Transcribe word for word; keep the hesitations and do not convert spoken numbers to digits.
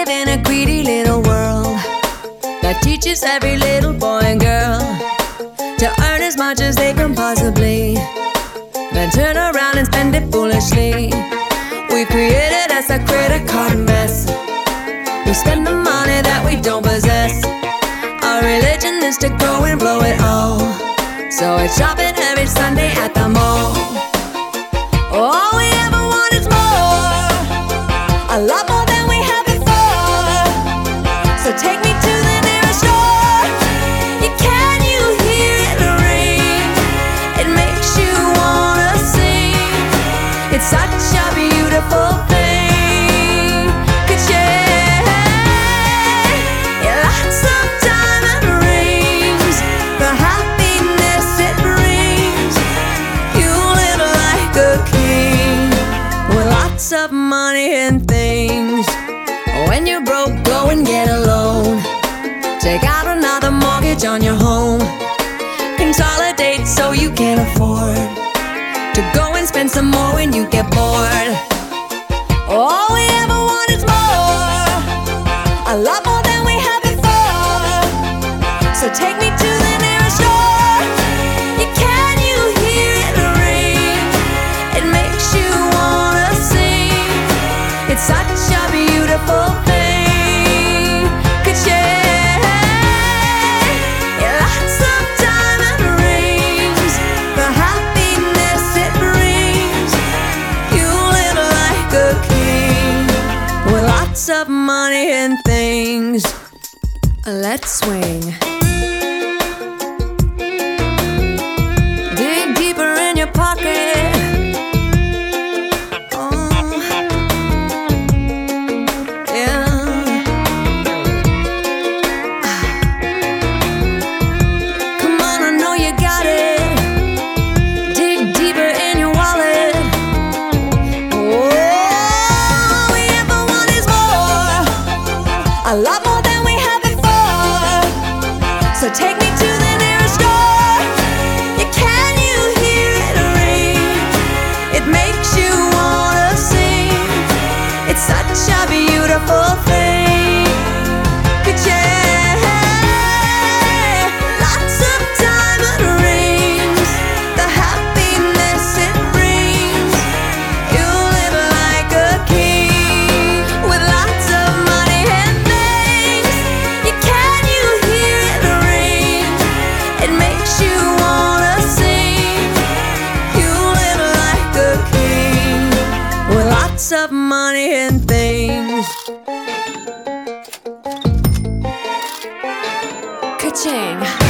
live in a greedy little world that teaches every little boy and girl to earn as much as they can possibly, then turn around and spend it foolishly. We've created us a credit card mess. We spend the money that we don't possess. Our religion is to go and blow it all, so it's shopping every Sunday at the mall. All we ever want is more, a lot more than we had before. So take me to the nearest store. You can you hear it ring? It makes you wanna sing. It's such a beautiful thing. 'Cause yeah, yeah, lots of diamond rings, the happiness it brings. You live like a king with lots of money and things. When you're broke, go and get a loan. Take out another mortgage on your home. Consolidate so you can afford to go and spend some more when you get bored. All we ever want is more, a lot more than we had before. So take me to the nearest store. You can you hear it ring? It makes you wanna sing. It's such a beautiful thing. 'Cause yeah, yeah, lots of diamond rings, the happiness it brings. You live like a king with lots of money and things. Let's swing. Dig deeper in your pocket. A lot more than we had before. So take me to the nearest store. You can you hear it ring? It makes you wanna sing. It's such a beautiful thing. 'Cause yeah, lots of diamond rings, the happiness it brings. You live like a king with lots of money and things. You can you hear it ring? It makes you wanna sing. You live like a king with lots of money and things. Ka-ching.